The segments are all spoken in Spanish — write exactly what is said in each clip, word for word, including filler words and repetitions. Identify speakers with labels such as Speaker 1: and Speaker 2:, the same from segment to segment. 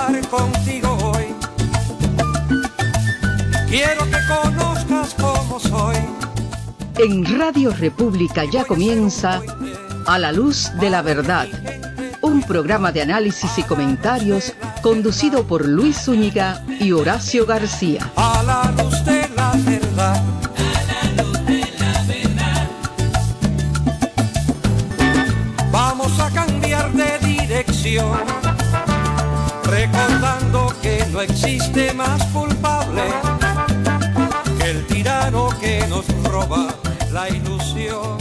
Speaker 1: hablar contigo hoy. Quiero que conozcas cómo soy.
Speaker 2: En Radio República ya comienza A la Luz de la Verdad, un programa de análisis y comentarios conducido por Luis Zúñiga y Horacio García.
Speaker 1: A la luz de la verdad.
Speaker 3: A la luz de la verdad.
Speaker 1: Vamos a cambiar de dirección, recordando que no existe más culpable que el tirano que nos roba la ilusión.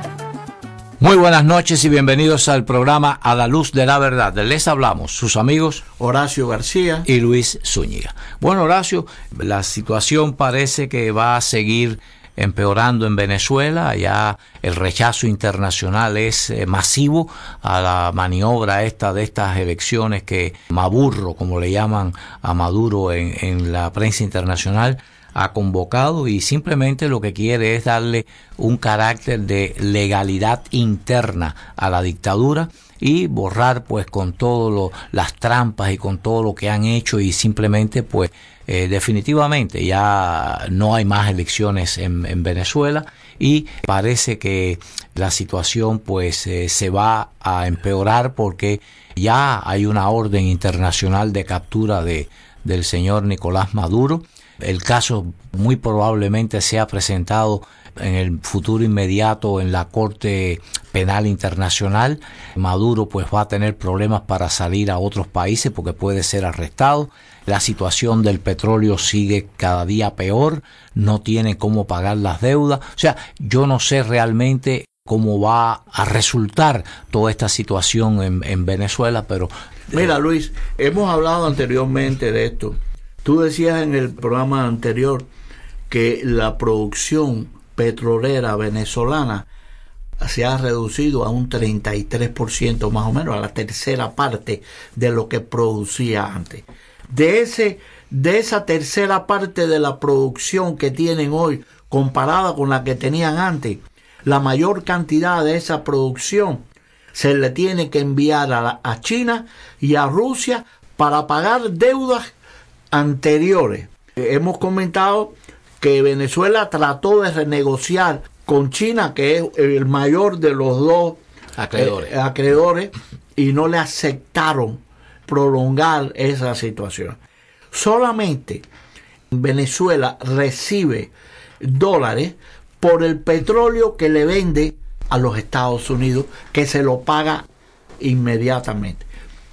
Speaker 4: Muy buenas noches y bienvenidos al programa A la Luz de la Verdad. Les hablamos sus amigos
Speaker 5: Horacio García
Speaker 4: y Luis Zúñiga. Bueno, Horacio, la situación parece que va a seguir empeorando en Venezuela. Ya el rechazo internacional es eh, masivo a la maniobra esta de estas elecciones que Maburro, como le llaman a Maduro en, en la prensa internacional, ha convocado, y simplemente lo que quiere es darle un carácter de legalidad interna a la dictadura y borrar pues con todo las trampas y con todo lo que han hecho, y simplemente pues eh, definitivamente ya no hay más elecciones en, en Venezuela, y parece que la situación pues eh, se va a empeorar porque ya hay una orden internacional de captura de del señor Nicolás Maduro. El caso muy probablemente sea presentado en el futuro inmediato en la Corte Penal Internacional. Maduro pues va a tener problemas para salir a otros países porque puede ser arrestado. La situación del petróleo sigue cada día peor, no tiene cómo pagar las deudas. O sea, yo no sé realmente cómo va a resultar toda esta situación en, en Venezuela, pero...
Speaker 5: Mira, Luis, hemos hablado anteriormente de esto. Tú decías en el programa anterior que la producción petrolera venezolana se ha reducido a un treinta y tres por ciento más o menos, a la tercera parte de lo que producía antes. De ese, de esa tercera parte de la producción que tienen hoy comparada con la que tenían antes, la mayor cantidad de esa producción se le tiene que enviar a, la, a China y a Rusia para pagar deudas anteriores. Hemos comentado que Venezuela trató de renegociar con China, que es el mayor de los dos
Speaker 4: acreedores,
Speaker 5: eh, acreedores y no le aceptaron prolongar esa situación. Solamente Venezuela recibe dólares por el petróleo que le vende a los Estados Unidos, que se lo paga inmediatamente.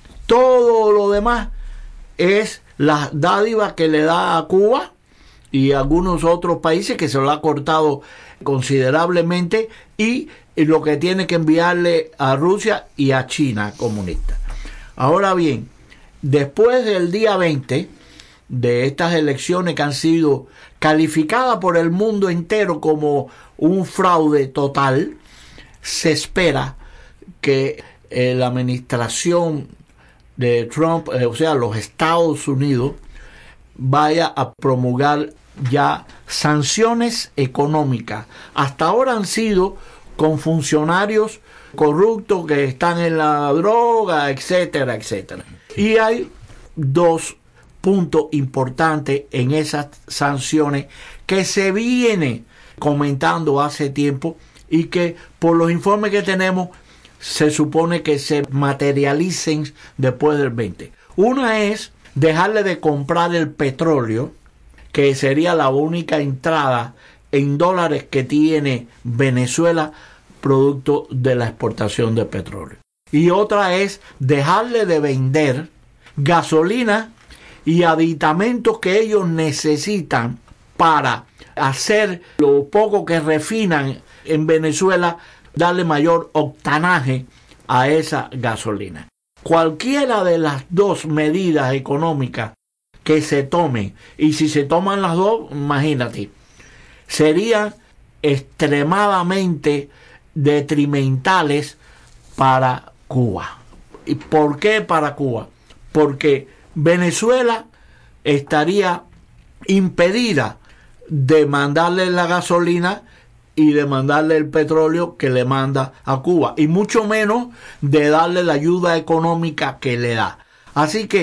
Speaker 5: Todo lo demás es las dádivas que le da a Cuba y a algunos otros países, que se lo ha cortado considerablemente, y lo que tiene que enviarle a Rusia y a China comunista. Ahora bien, después del día veinte de estas elecciones que han sido calificadas por el mundo entero como un fraude total, se espera que eh, la administración de Trump, eh, o sea, los Estados Unidos, vaya a promulgar ya sanciones económicas. Hasta ahora han sido con funcionarios corruptos que están en la droga, etcétera, etcétera. Y hay dos puntos importantes en esas sanciones que se viene comentando hace tiempo y que por los informes que tenemos se supone que se materialicen después del veinte. Una es dejarle de comprar el petróleo, que sería la única entrada en dólares que tiene Venezuela producto de la exportación de petróleo. Y otra es dejarle de vender gasolina y aditamentos que ellos necesitan para hacer lo poco que refinan en Venezuela, darle mayor octanaje a esa gasolina. Cualquiera de las dos medidas económicas que se tomen, y si se toman las dos, imagínate, serían extremadamente detrimentales para Cuba. ¿Y por qué para Cuba? Porque Venezuela estaría impedida de mandarle la gasolina y de mandarle el petróleo que le manda a Cuba, y mucho menos de darle la ayuda económica que le da. Así que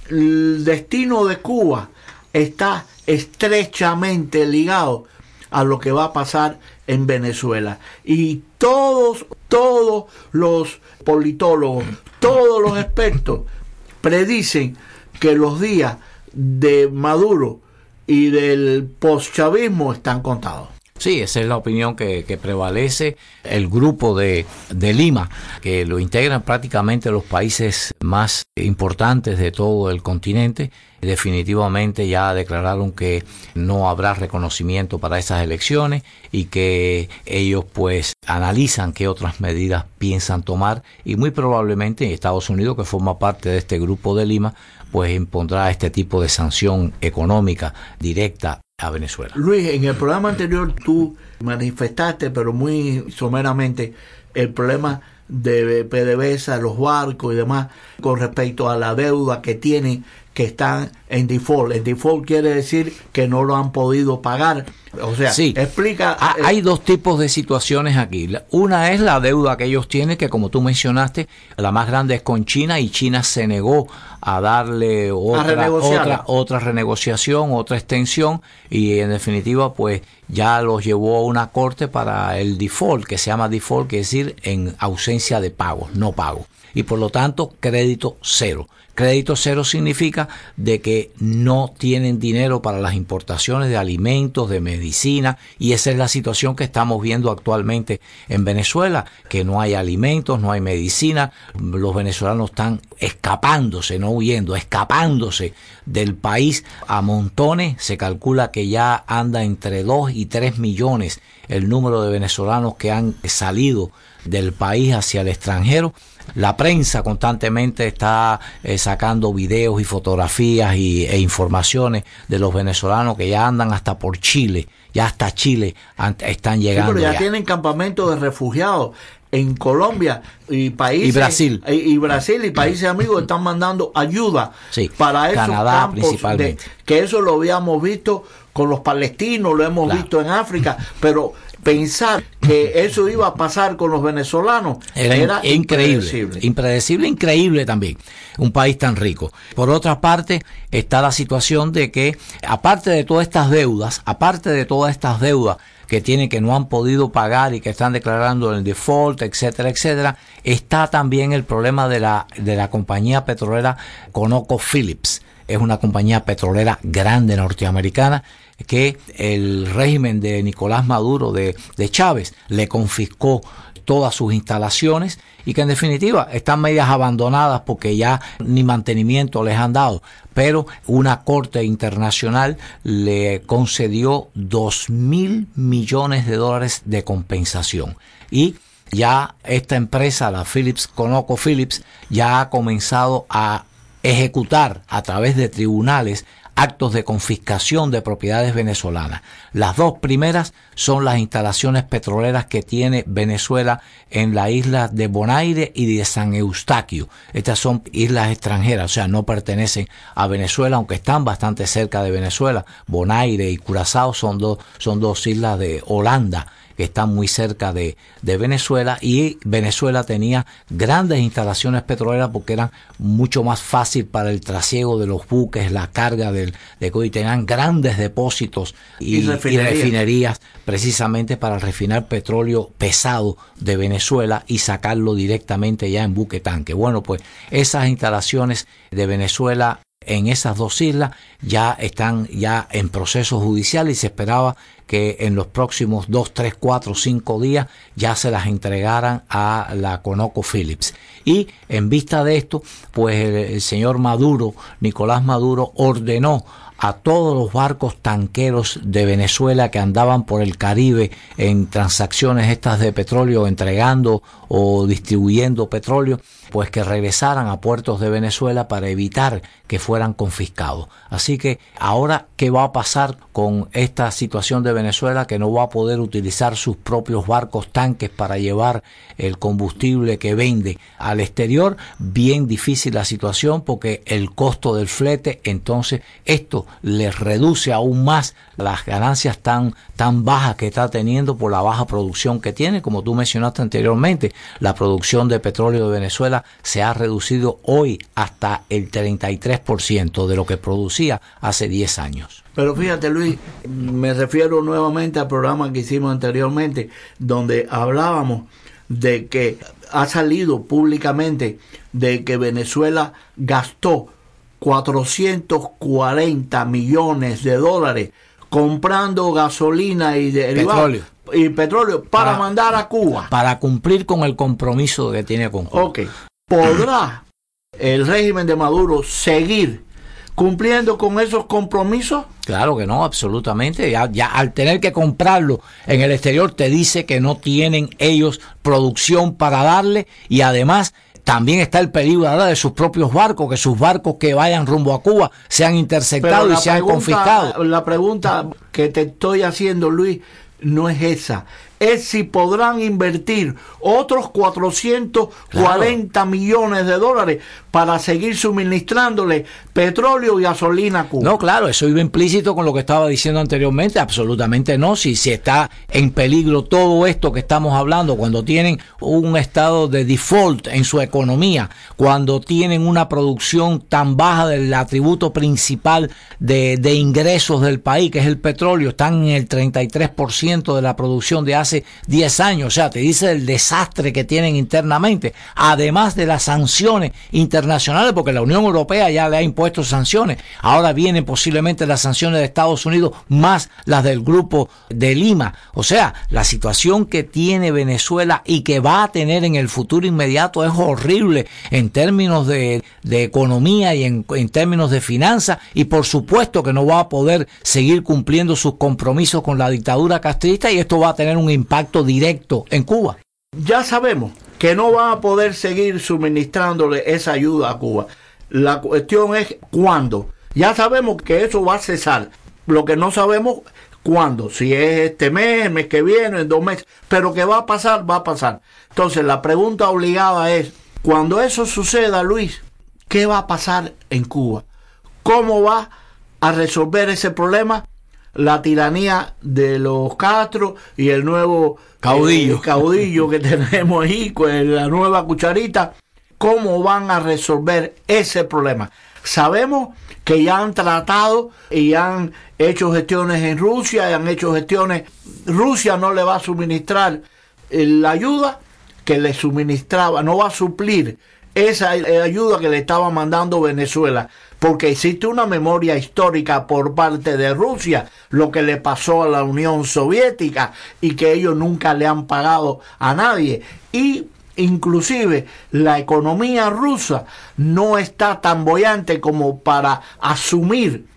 Speaker 5: el destino de Cuba está estrechamente ligado a lo que va a pasar en Venezuela. Y todos, todos los politólogos, todos los expertos predicen que los días de Maduro y del postchavismo están contados.
Speaker 4: Sí, esa es la opinión que, que prevalece. El grupo de, de Lima, que lo integran prácticamente los países más importantes de todo el continente, definitivamente ya declararon que no habrá reconocimiento para esas elecciones y que ellos pues analizan qué otras medidas piensan tomar, y muy probablemente Estados Unidos, que forma parte de este grupo de Lima, pues impondrá este tipo de sanción económica directa a Venezuela.
Speaker 5: Luis, en el programa anterior tú manifestaste, pero muy someramente, el problema de PDVSA, los barcos y demás, con respecto a la deuda que tienen, que están en default. El default quiere decir que no lo han podido pagar. O sea,
Speaker 4: sí.
Speaker 5: explica.
Speaker 4: Ah, hay dos tipos de situaciones aquí. Una es la deuda que ellos tienen, que como tú mencionaste, la más grande es con China, y China se negó a darle otra, otra, otra renegociación, otra extensión, y en definitiva pues ya los llevó a una corte para el default, que se llama default, que es decir, en ausencia de pagos, no pago. Y por lo tanto, crédito cero. Crédito cero significa de que no tienen dinero para las importaciones de alimentos, de medicina, y esa es la situación que estamos viendo actualmente en Venezuela, que no hay alimentos, no hay medicina. Los venezolanos están escapándose, no huyendo, escapándose del país a montones. Se calcula que ya anda entre dos y tres millones el número de venezolanos que han salido del país hacia el extranjero. La prensa constantemente está eh, sacando videos y fotografías y, e informaciones de los venezolanos que ya andan hasta por Chile, ya hasta Chile an, están llegando.
Speaker 5: Sí, pero ya,
Speaker 4: ya
Speaker 5: tienen campamentos de refugiados en Colombia y países
Speaker 4: y Brasil
Speaker 5: y, y Brasil y países amigos están mandando ayuda
Speaker 4: sí,
Speaker 5: para esos
Speaker 4: Canadá
Speaker 5: campos,
Speaker 4: principalmente.
Speaker 5: De, que eso lo habíamos visto con los palestinos, lo hemos claro. visto en África, pero pensar que eso iba a pasar con los venezolanos era, era
Speaker 4: increíble,
Speaker 5: impredecible.
Speaker 4: impredecible, increíble también, un país tan rico. Por otra parte, está la situación de que, aparte de todas estas deudas, aparte de todas estas deudas que tienen, que no han podido pagar y que están declarando el default, etcétera, etcétera, está también el problema de la, de la compañía petrolera ConocoPhillips. Es una compañía petrolera grande norteamericana que el régimen de Nicolás Maduro, de, de Chávez, le confiscó todas sus instalaciones, y que en definitiva están medias abandonadas porque ya ni mantenimiento les han dado, pero una corte internacional le concedió dos mil millones de dólares de compensación, y ya esta empresa, la Phillips, ConocoPhillips, ya ha comenzado a ejecutar a través de tribunales actos de confiscación de propiedades venezolanas. Las dos primeras son las instalaciones petroleras que tiene Venezuela en la isla de Bonaire y de San Eustaquio. Estas son islas extranjeras, o sea, no pertenecen a Venezuela, aunque están bastante cerca de Venezuela. Bonaire y Curazao son dos, son dos islas de Holanda que están muy cerca de, de Venezuela, y Venezuela tenía grandes instalaciones petroleras porque eran mucho más fácil para el trasiego de los buques, la carga del, de y tenían grandes depósitos y, y, refinerías. y refinerías precisamente para refinar petróleo pesado de Venezuela y sacarlo directamente ya en buque tanque. Bueno, pues esas instalaciones de Venezuela en esas dos islas ya están ya en proceso judicial, y se esperaba que en los próximos dos, tres, cuatro, cinco días ya se las entregaran a la ConocoPhillips. Y en vista de esto, pues el, el señor Maduro, Nicolás Maduro, ordenó a todos los barcos tanqueros de Venezuela que andaban por el Caribe en transacciones estas de petróleo, entregando o distribuyendo petróleo, pues que regresaran a puertos de Venezuela para evitar que fueran confiscados. Así que ahora, ¿qué va a pasar con esta situación de Venezuela que no va a poder utilizar sus propios barcos tanques para llevar el combustible que vende al exterior. Bien difícil la situación porque el costo del flete, entonces esto les reduce aún más las ganancias tan, tan bajas que está teniendo por la baja producción que tiene. Como tú mencionaste anteriormente, la producción de petróleo de Venezuela se ha reducido hoy hasta el treinta y tres por ciento de lo que producía hace diez años.
Speaker 5: Pero fíjate, Luis, me refiero nuevamente al programa que hicimos anteriormente, donde hablábamos de que ha salido públicamente de que Venezuela gastó cuatrocientos cuarenta millones de dólares comprando gasolina y derivados y petróleo para, para mandar a Cuba.
Speaker 4: Para cumplir con el compromiso que tiene con Cuba.
Speaker 5: Ok. ¿Podrá el régimen de Maduro seguir cumpliendo con esos compromisos?
Speaker 4: Claro que no, absolutamente. Ya, ya al tener que comprarlo en el exterior te dice que no tienen ellos producción para darle, y además también está el peligro ahora de sus propios barcos, que sus barcos que vayan rumbo a Cuba sean interceptados y sean confiscados.
Speaker 5: La pregunta que te estoy haciendo, Luis, no es esa. Es si podrán invertir otros cuatrocientos cuarenta claro. millones de dólares para seguir suministrándole petróleo y gasolina a Cuba.
Speaker 4: No, claro, eso iba implícito con lo que estaba diciendo anteriormente. Absolutamente no. Si, si está en peligro todo esto que estamos hablando, cuando tienen un estado de default en su economía, cuando tienen una producción tan baja del atributo principal de, de ingresos del país, que es el petróleo, están en el treinta y tres por ciento de la producción de hace diez años, o sea, te dice el desastre que tienen internamente, además de las sanciones internacionales, porque la Unión Europea ya le ha impuesto sanciones, ahora vienen posiblemente las sanciones de Estados Unidos más las del Grupo de Lima. O sea, la situación que tiene Venezuela y que va a tener en el futuro inmediato es horrible en términos de, de economía y en, en términos de finanzas, y por supuesto que no va a poder seguir cumpliendo sus compromisos con la dictadura castrista, y esto va a tener un impacto directo en Cuba.
Speaker 5: Ya sabemos que no van a poder seguir suministrándole esa ayuda a Cuba. La cuestión es cuándo. Ya sabemos que eso va a cesar. Lo que no sabemos cuándo, si es este mes, el mes que viene, en dos meses, pero que va a pasar, va a pasar. Entonces la pregunta obligada es, cuando eso suceda, Luis, ¿qué va a pasar en Cuba? ¿Cómo va a resolver ese problema la tiranía de los Castro y el nuevo caudillo, eh, caudillo que tenemos ahí con la nueva cucharita? ¿Cómo van a resolver ese problema? Sabemos que ya han tratado y han hecho gestiones en Rusia, y han hecho gestiones. Rusia no le va a suministrar la ayuda que le suministraba, no va a suplir esa ayuda que le estaba mandando Venezuela, porque existe una memoria histórica por parte de Rusia, lo que le pasó a la Unión Soviética, y que ellos nunca le han pagado a nadie. Y inclusive la economía rusa no está tan boyante como para asumir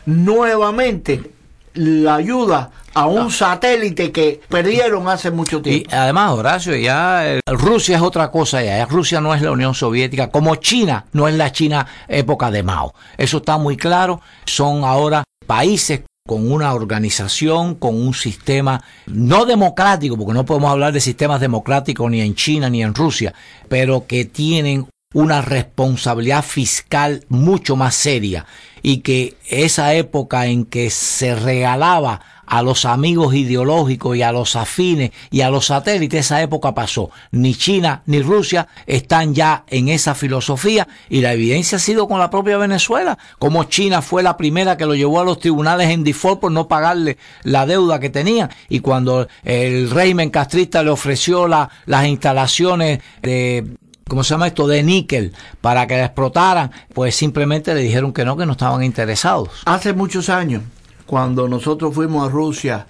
Speaker 5: nuevamente la ayuda a un satélite que perdieron hace mucho tiempo.
Speaker 4: Y además, Horacio, ya eh, Rusia es otra cosa, ya Rusia no es la Unión Soviética, como China no es la China época de Mao. Eso está muy claro. Son ahora países con una organización, con un sistema no democrático, porque no podemos hablar de sistemas democráticos ni en China ni en Rusia, pero que tienen una responsabilidad fiscal mucho más seria, y que esa época en que se regalaba a los amigos ideológicos y a los afines y a los satélites, esa época pasó. Ni China ni Rusia están ya en esa filosofía, y la evidencia ha sido con la propia Venezuela, como China fue la primera que lo llevó a los tribunales en default por no pagarle la deuda que tenía, y cuando el régimen castrista le ofreció la, las instalaciones de ¿cómo se llama esto?, de níquel para que la explotaran, pues simplemente le dijeron que no, que no estaban interesados.
Speaker 5: Hace muchos años, cuando nosotros fuimos a Rusia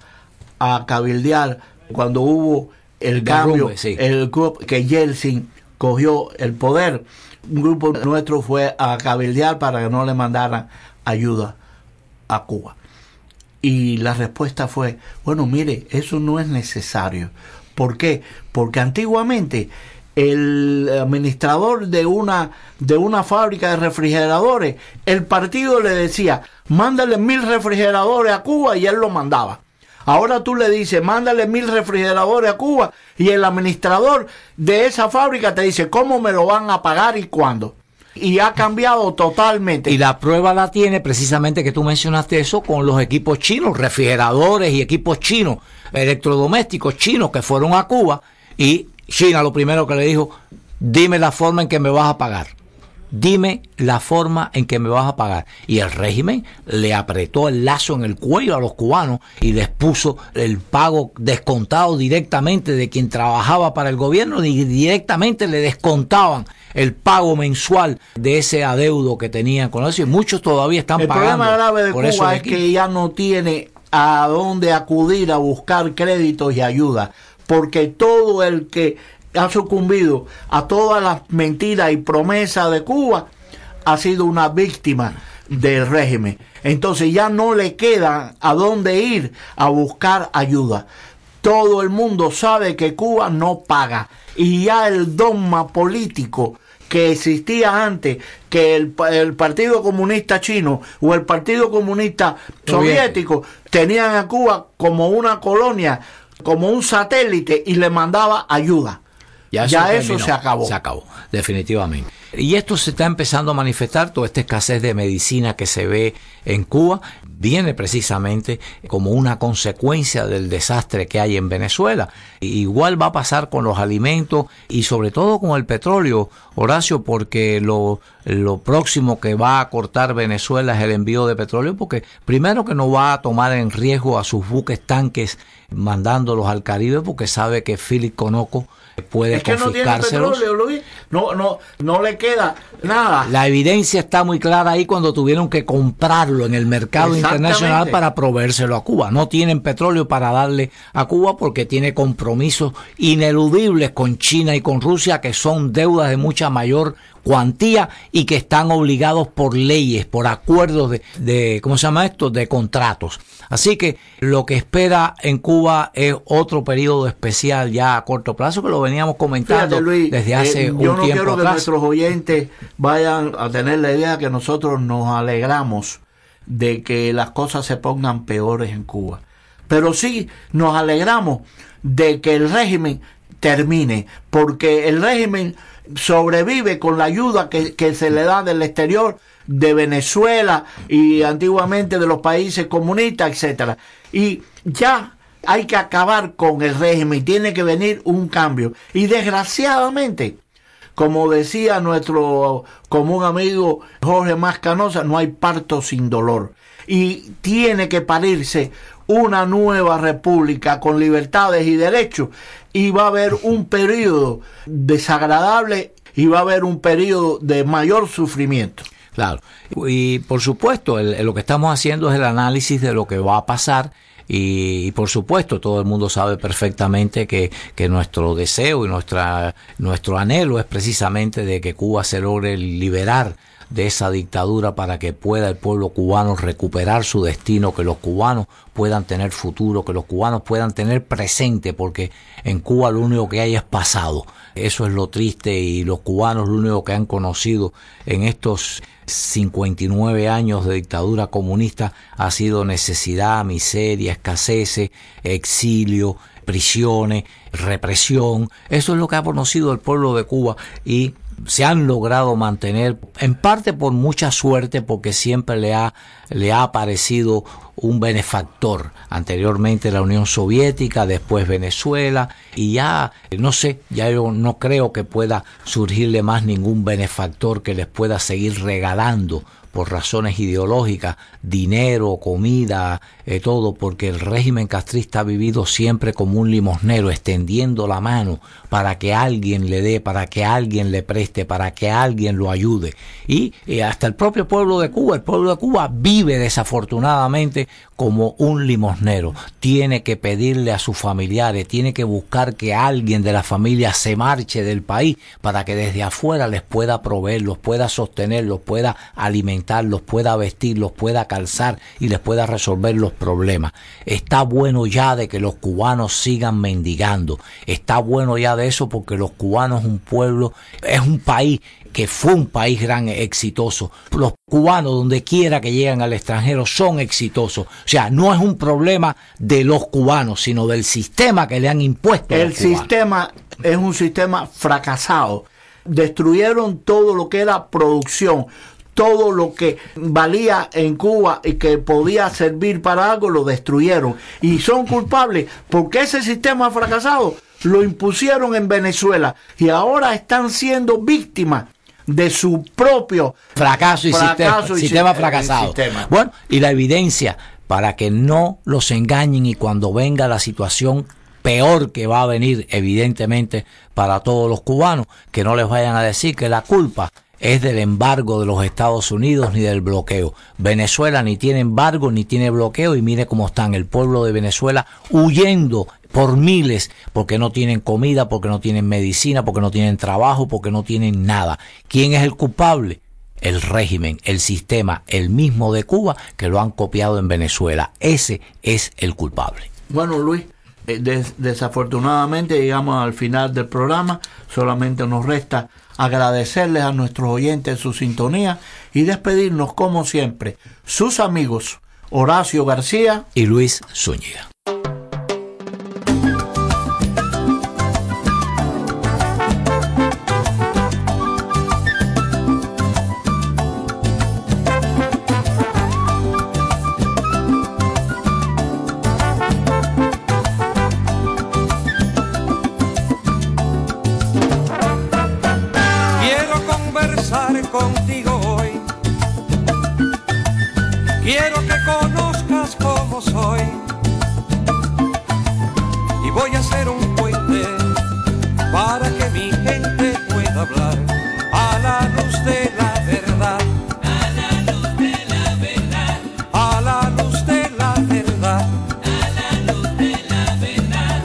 Speaker 5: a cabildear, cuando hubo el cambio,
Speaker 4: Derrumbe, sí.
Speaker 5: el grupo que Yeltsin cogió el poder, un grupo nuestro fue a cabildear para que no le mandaran ayuda a Cuba. Y la respuesta fue, bueno, mire, eso no es necesario. ¿Por qué? Porque antiguamente el administrador de una de una fábrica de refrigeradores, el partido le decía, mándale mil refrigeradores a Cuba, y él lo mandaba. Ahora tú le dices, mándale mil refrigeradores a Cuba, y el administrador de esa fábrica te dice cómo me lo van a pagar y cuándo. Y ha cambiado totalmente.
Speaker 4: Y la prueba la tiene precisamente que tú mencionaste eso con los equipos chinos, refrigeradores y equipos chinos, electrodomésticos chinos que fueron a Cuba, y China lo primero que le dijo, dime la forma en que me vas a pagar. Dime la forma en que me vas a pagar. Y el régimen le apretó el lazo en el cuello a los cubanos y les puso el pago descontado directamente de quien trabajaba para el gobierno, y directamente le descontaban el pago mensual de ese adeudo que tenían con eso, y muchos todavía están
Speaker 5: el
Speaker 4: pagando.
Speaker 5: El problema grave de
Speaker 4: por
Speaker 5: Cuba es que ya no tiene a dónde acudir a buscar créditos y ayuda, porque todo el que ha sucumbido a todas las mentiras y promesas de Cuba ha sido una víctima del régimen. Entonces ya no le queda a dónde ir a buscar ayuda. Todo el mundo sabe que Cuba no paga, y ya el dogma político que existía antes, que el, el Partido Comunista Chino o el Partido Comunista Soviético tenían a Cuba como una colonia, como un satélite, y le mandaba ayuda. Ya, eso, ya eso se acabó.
Speaker 4: Se acabó, definitivamente. Y esto se está empezando a manifestar, toda esta escasez de medicina que se ve en Cuba viene precisamente como una consecuencia del desastre que hay en Venezuela. Igual va a pasar con los alimentos y sobre todo con el petróleo, Horacio, porque lo, lo próximo que va a cortar Venezuela es el envío de petróleo, porque primero que no va a tomar en riesgo a sus buques tanques mandándolos al Caribe, porque sabe que Philip Conoco puede
Speaker 5: es que
Speaker 4: confiscárselos.
Speaker 5: No tiene petróleo, Luis. No, no, no le queda nada.
Speaker 4: La evidencia está muy clara ahí cuando tuvieron que comprarlo en el mercado internacional para proveérselo a Cuba. No tienen petróleo para darle a Cuba porque tiene compromisos ineludibles con China y con Rusia, que son deudas de mucha mayor cuantía y que están obligados por leyes, por acuerdos de, de ¿cómo se llama esto? De contratos. Así que lo que espera en Cuba es otro periodo especial ya a corto plazo, que lo veníamos comentando.
Speaker 5: Fíjate, Luis,
Speaker 4: desde hace
Speaker 5: eh,
Speaker 4: un
Speaker 5: yo no
Speaker 4: tiempo
Speaker 5: quiero
Speaker 4: atrás.
Speaker 5: que nuestros oyentes vayan a tener la idea que nosotros nos alegramos de que las cosas se pongan peores en Cuba, pero sí nos alegramos de que el régimen termine, porque el régimen sobrevive con la ayuda que, que se le da del exterior, de Venezuela y antiguamente de los países comunistas, etcétera. Y ya hay que acabar con el régimen, tiene que venir un cambio. Y desgraciadamente, como decía nuestro común amigo Jorge Mascanosa, no hay parto sin dolor. Y tiene que parirse una nueva república con libertades y derechos, y va a haber un periodo desagradable y va a haber un periodo de mayor sufrimiento.
Speaker 4: Claro, y por supuesto el, lo que estamos haciendo es el análisis de lo que va a pasar. Y, y por supuesto todo el mundo sabe perfectamente que, que nuestro deseo y nuestra nuestro anhelo es precisamente de que Cuba se logre liberar de esa dictadura para que pueda el pueblo cubano recuperar su destino, que los cubanos puedan tener futuro, que los cubanos puedan tener presente, porque en Cuba lo único que hay es pasado. Eso es lo triste, y los cubanos lo único que han conocido en estos cincuenta y nueve años de dictadura comunista ha sido necesidad, miseria, escasez, exilio, prisiones, represión. Eso es lo que ha conocido el pueblo de Cuba, y se han logrado mantener, en parte por mucha suerte, porque siempre le ha, le ha aparecido un benefactor. Anteriormente la Unión Soviética, después Venezuela, y ya, no sé, ya yo no creo que pueda surgirle más ningún benefactor que les pueda seguir regalando por razones ideológicas, dinero, comida, eh, todo, porque el régimen castrista ha vivido siempre como un limosnero, extendiendo la mano para que alguien le dé, para que alguien le preste, para que alguien lo ayude. Y eh, hasta el propio pueblo de Cuba, el pueblo de Cuba vive desafortunadamente como un limosnero. Tiene que pedirle a sus familiares, tiene que buscar que alguien de la familia se marche del país para que desde afuera les pueda proveer, los pueda sostener, los pueda alimentar, alimentar, los pueda vestir, los pueda calzar y les pueda resolver los problemas. Está bueno ya de que los cubanos sigan mendigando. Está bueno ya de eso porque los cubanos es un pueblo, es un país que fue un país gran exitoso. Los cubanos, donde quiera que lleguen al extranjero, son exitosos. O sea, no es un problema de los cubanos, sino del sistema que le han impuesto a los
Speaker 5: El
Speaker 4: cubanos.
Speaker 5: sistema es un sistema fracasado. Destruyeron todo lo que era producción, todo lo que valía en Cuba y que podía servir para algo, lo destruyeron. Y son culpables porque ese sistema fracasado lo impusieron en Venezuela y ahora están siendo víctimas de su propio
Speaker 4: fracaso y
Speaker 5: fracaso
Speaker 4: sistema,
Speaker 5: y
Speaker 4: sistema
Speaker 5: si-
Speaker 4: fracasado.
Speaker 5: sistema.
Speaker 4: Bueno, y la evidencia para que no los engañen y cuando venga la situación peor que va a venir, evidentemente, para todos los cubanos, que no les vayan a decir que la culpa es del embargo de los Estados Unidos ni del bloqueo. Venezuela ni tiene embargo ni tiene bloqueo y mire cómo están el pueblo de Venezuela huyendo por miles porque no tienen comida, porque no tienen medicina, porque no tienen trabajo, porque no tienen nada. ¿Quién es el culpable? El régimen, el sistema, el mismo de Cuba que lo han copiado en Venezuela. Ese es el culpable.
Speaker 5: Bueno, Luis, eh, des- desafortunadamente llegamos al final del programa. Solamente nos resta agradecerles a nuestros oyentes su sintonía y despedirnos como siempre. Sus amigos Horacio García
Speaker 4: Y Luis Zúñiga.
Speaker 1: Quiero conversar contigo hoy. Quiero que conozcas cómo soy. Y voy a hacer un puente para que mi gente pueda hablar a la luz de la verdad.
Speaker 3: A la luz de la verdad,
Speaker 1: A la luz de la verdad.
Speaker 3: a la luz de la verdad.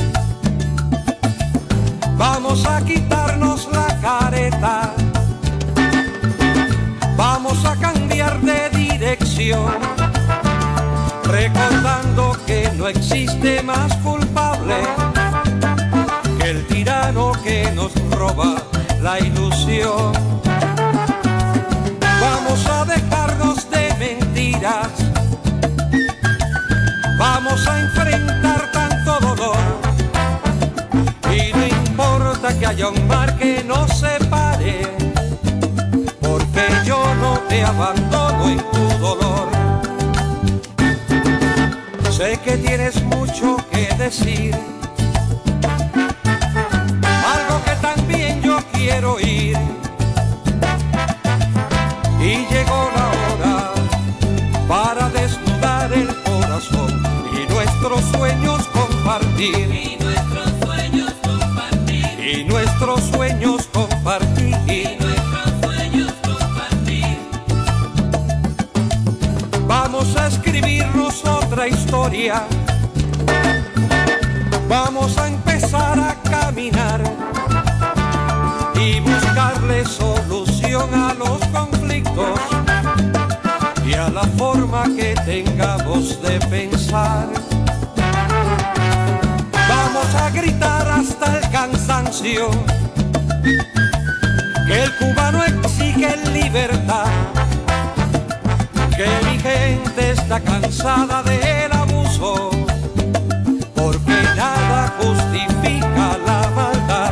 Speaker 1: Vamos a quitarnos la careta. Vamos a cambiar de dirección. Recordando que no existe más culpable que el tirano que nos roba la ilusión. Vamos a dejarnos de mentiras. Vamos a enfrentar tanto dolor. Y no importa que haya un mar que nos separe, porque yo no te abandono en tu dolor. Sé que tienes mucho que decir, algo que también yo quiero oír. Y llegó la hora para desnudar el corazón y nuestros sueños compartir.
Speaker 3: Y nuestros sueños compartir,
Speaker 1: Y nuestros sueños compartir.
Speaker 3: y nuestros sueños compartir.
Speaker 1: Vamos a escribirnos otra historia. Vamos a empezar a caminar y buscarle solución a los conflictos y a la forma que tengamos de pensar. Vamos a gritar hasta el cansancio que el cubano exige libertad, que mi gente está cansada del abuso, porque nada justifica la maldad.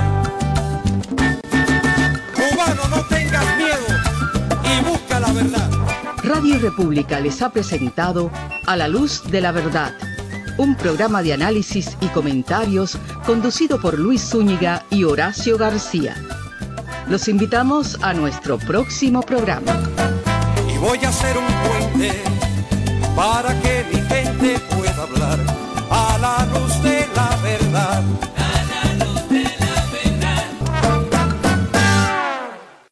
Speaker 1: Cubano, no tengas miedo y busca la verdad.
Speaker 2: Radio República les ha presentado A la Luz de la Verdad, un programa de análisis y comentarios conducido por Luis Zúñiga y Horacio García. Los invitamos a nuestro próximo programa.
Speaker 1: Y voy a hacer un puente para que mi gente pueda hablar